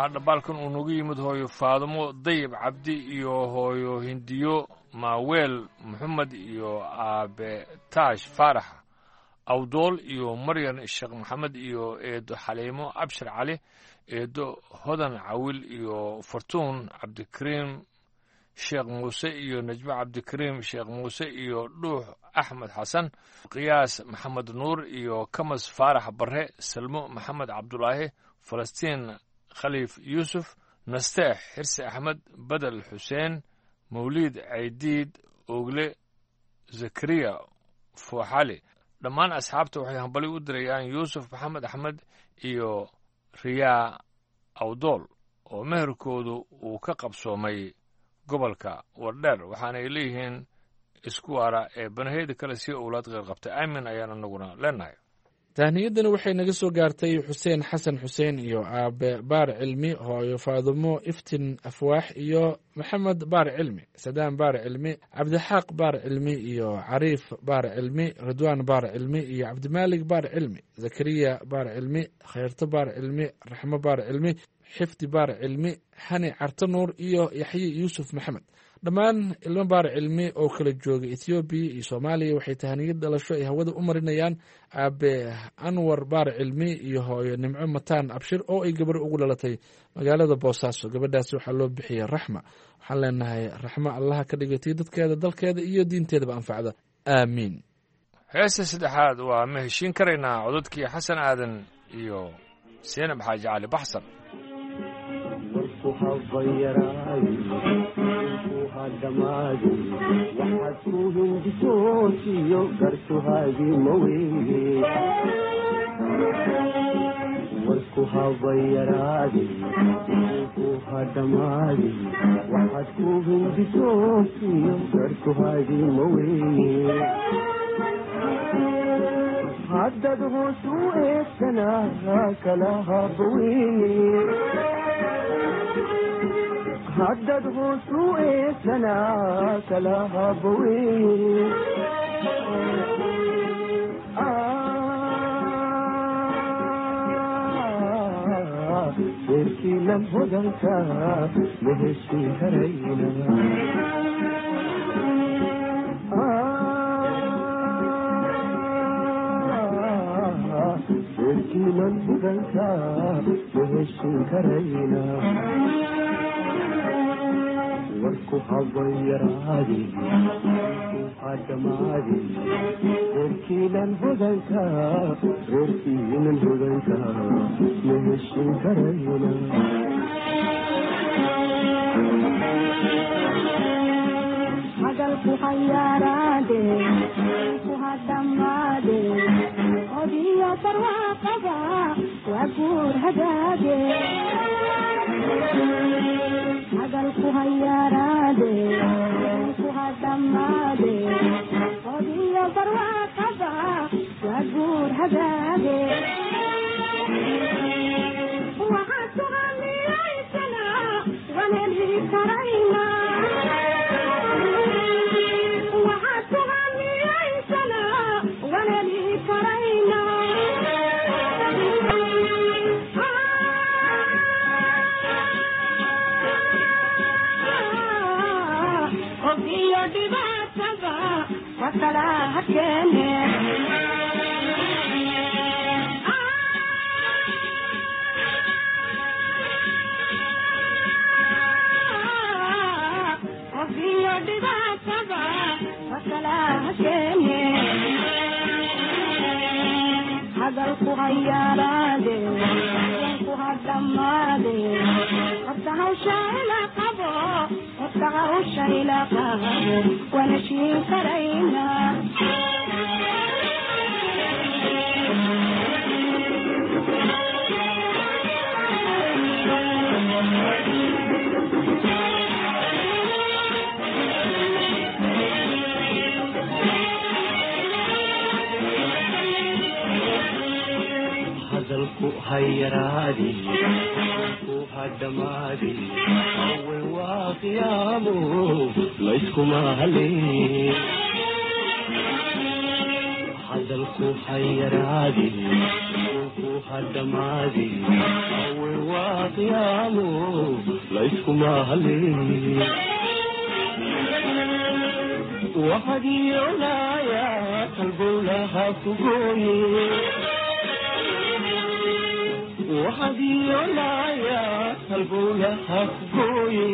waxaa dhambaalkan uu nagu yimid hooyo faadumo dayib cabdi iyo hooyo hindiyo maaweel maxamed iyo aabe taash faarax awdool iyo maryan sheekh maxamed iyo eedo xaliimo abshir cali eedo hodan cawil iyo fartuun cabdikariim sheekh muuse iyo najmo cabdikariim sheekh muuse iyo dhuux axmed xasan qiyaas maxamed nuur iyo kamas faarax barre salmo maxamed cabdulaahi falastiin khaliif yuusuf nasteex xirsi axmed badel xuseen mawliid caydiid ogle zakariya fooxali dhammaan asxaabta waxay hambali u dirayaan yuusuf maxamed axmed iyo riyaa awdool oo meherkoodu uu ka qabsoomay gobolka wardheer waxaanay leeyihiin isku waara ee banaheyda kale si owlaad qeyr qabta aamin ayaan anaguna leenahay tahniyadani waxay naga soo gaartay xuseen xasan xuseen iyo aabe baar cilmi hooyo faadumo iftin afwaax iyo maxamed baar cilmi sadaan baar cilmi cabdixaaq baar cilmi iyo cariif baar cilmi ridwaan baar cilmi iyo cabdimaalig baar cilmi zakariya baar cilmi khayrto baar cilmi raxmo baar cilmi xifdi baar cilmi hani carto nuur iyo yaxye yuusuf maxamed dhammaan ilmo baar cilmi oo kala jooga ethoobiya iyo soomaaliya waxay tahaniyad dhalasho ay hawada u marinayaan aabe anwar baar cilmi iyo hooyo nimco mataan abshir oo ay gabar ugu dhalatay magaalada boosaaso gabadhaasi waxaa loo bixiyey raxma waxaan leenahay raxmo allaha ka dhigatay dadkeeda dalkeeda iyo diinteedaba anfacda aamiin heesta saddexaad waa ma heshiin karaynaa codadkii xasan aadan iyo seenab xaaji cali baxsan dhammaadi waxaad ku hindisoosiyo gartuhaagii maweyne warku habayaraadi ku hadhamaadi waxaad ku hindisoosiyo gartuhaagii maweyne haddad hoos u eegsanaa kala habaweyne haddad hoos u eegsanaa kala habaweyne deerkii lan hodanka ma heshin karayna deerkii lan hodanka ma heshin karayna warku habayaraadi ku hadhamaadi reerkiinan hodanka reerkiinan hodanka ma heshin karayna hadalku hayaaraade ku hadhamaade odiyo barwaaqada waa guur hagaage hadalku hayaaraade ku hadhamaade odiyo barwaaqada waa guur hagaage waxaad suganiyaysana waan heli karayna waxaad suganiyaysana waan heli karayna iyo dhibaatada wakala hakeene iyo dhibaatada wakala hakeene hadalku hayaaraade ku hadhamaade horta hawsha ila qabo horta hawsha ila qabo wana shiin karayna hadalku hayaaraadi ku hadhamaadi awel waa qiyaamo layskuma haleyn hadalku hayaraadi ku hadamaadi awe waa qiyaamo layskuma halin wahadiyolaya qalbowlaha kugooye wahadiyolaya qalbowlaha kugooye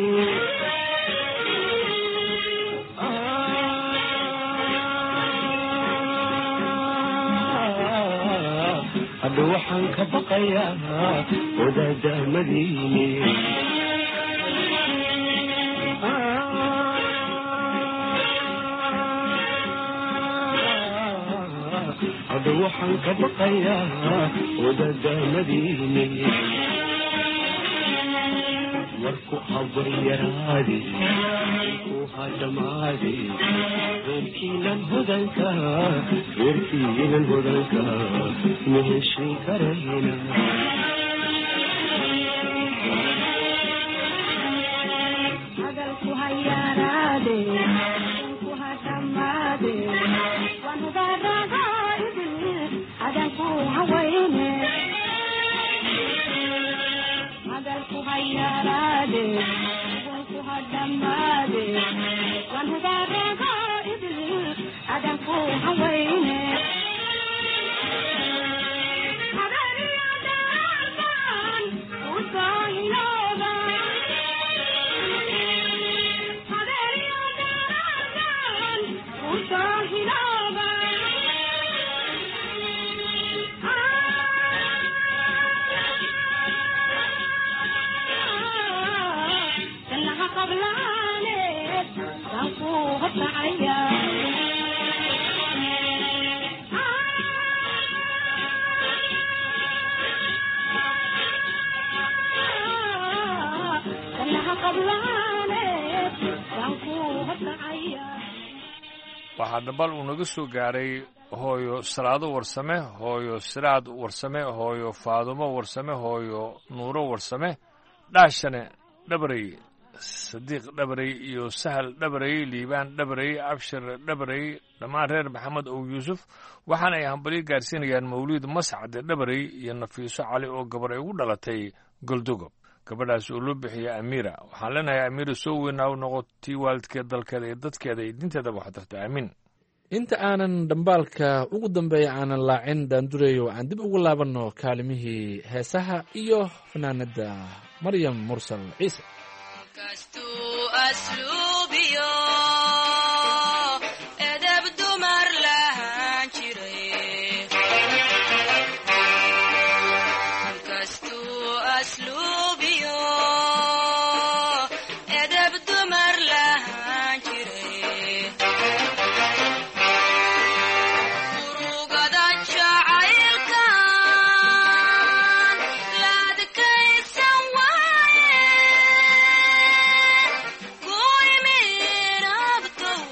hadda waxaan ka baqayaa wadaada madiine hadda waxaan ka baqayaa wadaada madiine marku habaryaraadi ku hadamaadi reerkiinan hodanka reerkiinan hodanka ma heshin karayna hadalku hayaraade ku hadamaade waan hubaaragaaydi hadalku hawayne hadalku hayaraade ku hadamaade waan hubaaragaaydi hadalku hawayne waxaa dhambal uu naga soo gaaray hooyo salaado warsame hooyo siraad warsame hooyo faadumo warsame hooyo nuuro warsame dhaashane dhabarey sadiiq dhabarey iyo sahal dhabarey liibaan dhabarey abshir dhabarey dhammaan reer maxamed ow yuusuf waxaana ay hambalyo gaarsiinayaan mawliid mascade dhabarey iyo nafiiso cali oo gabar ay ugu dhalatay goldogob gabadhaas oo loo bixiya amiira waxaan leenahay amiira soo weynaa u noqotii waalidkeed dalkeeda iyo dadkeeda iyo dinteedaba wax tarta aamin inta aanan dhambaalka ugu dambeeya aanan laacin daandureeyo aan dib ugu laabanno kaalimihii heesaha iyo fanaanada maryam mursal ciise Go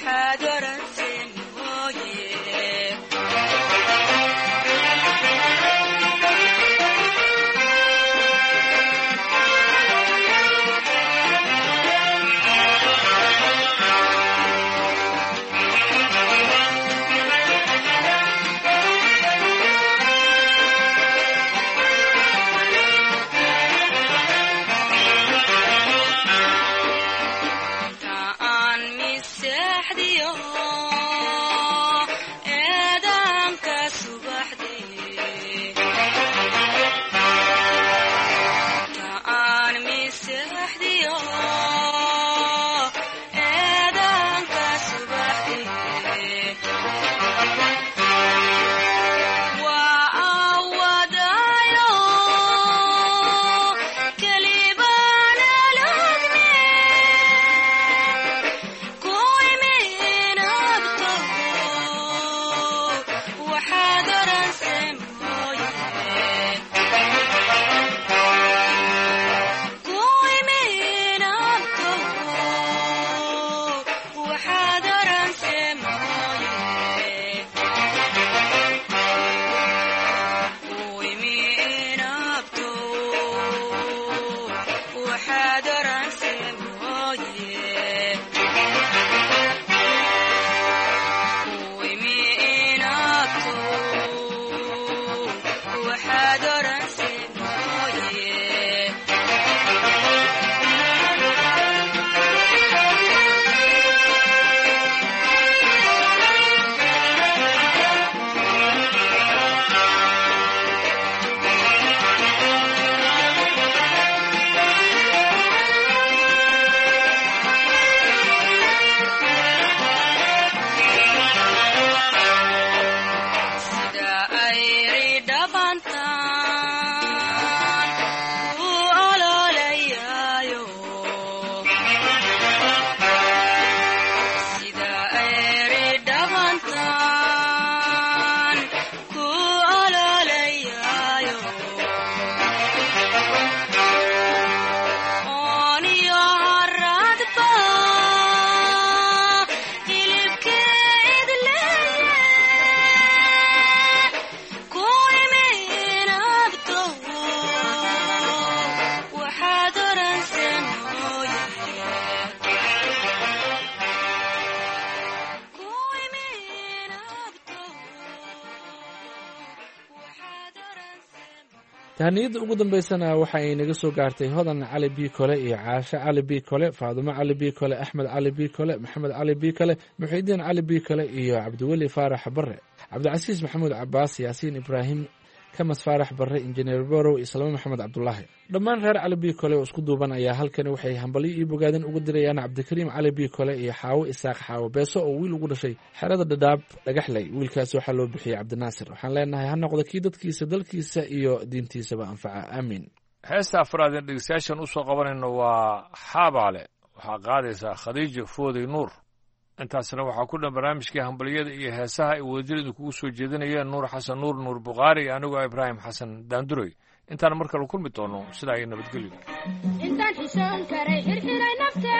tahaniyada ugu dambaysana waxa ay naga soo gaartay hodan cali bi kole iyo caashe cali bi kole faadumo cali bi kole axmed cali bi kole maxamed cali bi kole muxiidiin cali bi kole iyo cabdiweli faarax bare cabdicasiis maxamuud cabaas yaasiin ibraahim kamas faarax bare injineer borow iyo salmo maxamed cabdulaahi dhammaan reer cali bi kole oo isku duuban ayaa halkani waxay hambalyo iyo bogaadin uga dirayaan cabdikariim cali bi kole iyo xaawo isaaq xaawo beeso oo wiil ugu dhashay xerada dhadhaab dhagaxley wiilkaas waxaa loo bixiyey cabdinaasir waxaan leenahay ha noqdo kii dadkiisa dalkiisa iyo diintiisaba anfaca aamiin heesta afraad ee dhegeystayaashan u soo qabanayno waa xaabaale waxaa qaadaysaa khadiijo fooday nuur intaasna waxaa ku dhan barnaamijkii hambaliyada iyo heesaha ay wadajiradu kugu soo jeedinayeen nuur xasan nuur nuur bukhaari iyo anigoo ibraahim xasan daanduray intaan mar kale kulmi doono sidaa iyo nabadgelyo intaan xishoon karay xirxiray nafte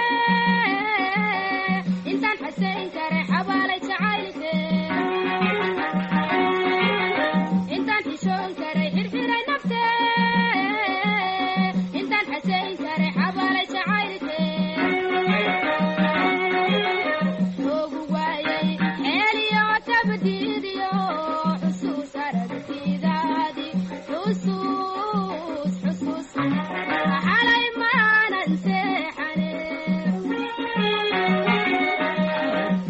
intaan xasayn karay xabaalay jacaylke intaan xishoon karay xirxiray nafte intaan xasayn karay xabaalay jacaylke ogu waayay xeeliyo tabdiidiyo xusuus aragtidaadi xusuus xusuus xalay maanan seexane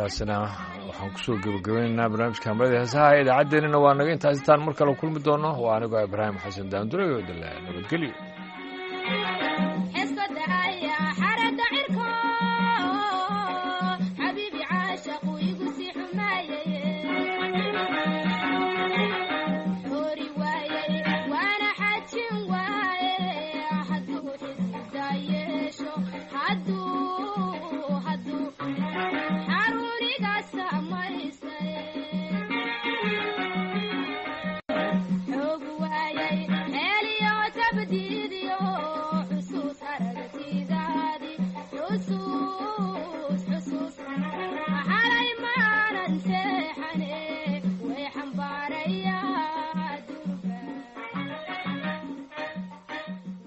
intaasina waxaan kusoo gebagabaynaynaa barnaamijka hambalada heesaha idaacaddeenina waa naga intaas intaan mar kale kulmi doono waa anigoo ibraahim xasan daandure oo dala nabadgelyo